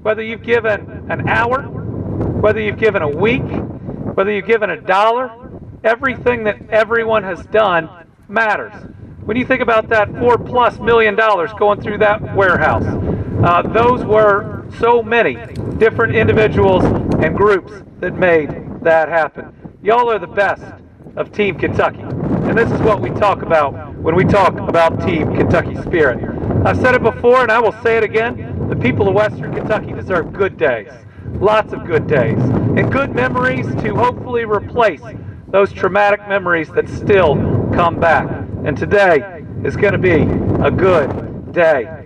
whether you've given an hour, whether you've given a week, whether you've given $1, everything that everyone has done matters. When you think about that $4+ million going through that warehouse, those were so many different individuals and groups that made that happen. Y'all are the best of Team Kentucky. And this is what we talk about when we talk about Team Kentucky spirit. I've said it before and I will say it again. The people of Western Kentucky deserve good days. Lots of good days. And good memories to hopefully replace those traumatic memories that still come back. And today is going to be a good day.